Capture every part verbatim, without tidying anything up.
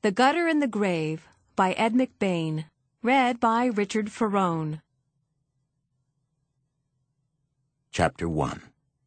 The Gutter and the Grave by Ed McBain. Read by Richard Ferrone. Chapter one.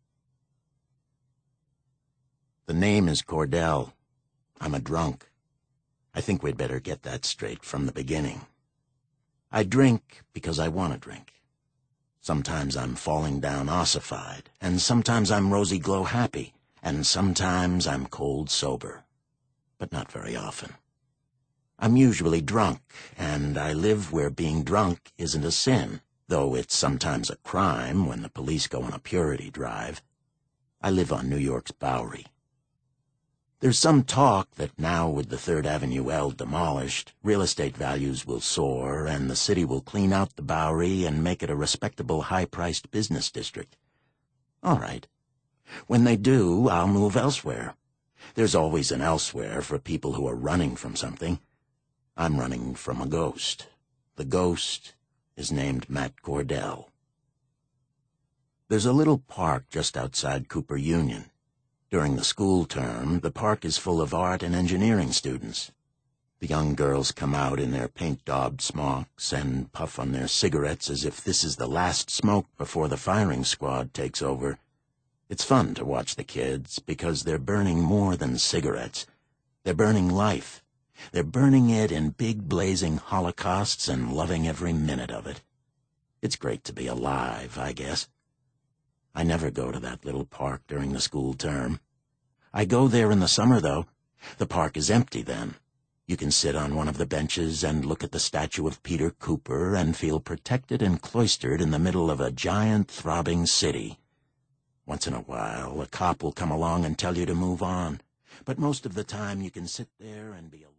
The name is Cordell. I'm a drunk. I think we'd better get that straight from the beginning. I drink because I want to drink. Sometimes I'm falling down ossified, and sometimes I'm rosy glow happy, and sometimes I'm cold sober. But not very often. I'm usually drunk, and I live where being drunk isn't a sin, though it's sometimes a crime when the police go on a purity drive. I live on New York's Bowery. There's some talk that now with the Third Avenue L demolished, real estate values will soar and the city will clean out the Bowery and make it a respectable high-priced business district. All right. When they do, I'll move elsewhere. There's always an elsewhere for people who are running from something. I'm running from a ghost. The ghost is named Matt Cordell. There's a little park just outside Cooper Union. During the school term, the park is full of art and engineering students. The young girls come out in their paint-daubed smocks and puff on their cigarettes as if this is the last smoke before the firing squad takes over. It's fun to watch the kids because they're burning more than cigarettes. They're burning life. They're burning it in big blazing holocausts and loving every minute of it. It's great to be alive, I guess. I never go to that little park during the school term. I go there in the summer, though. The park is empty then. You can sit on one of the benches and look at the statue of Peter Cooper and feel protected and cloistered in the middle of a giant, throbbing city. Once in a while, a cop will come along and tell you to move on, but most of the time you can sit there and be alone.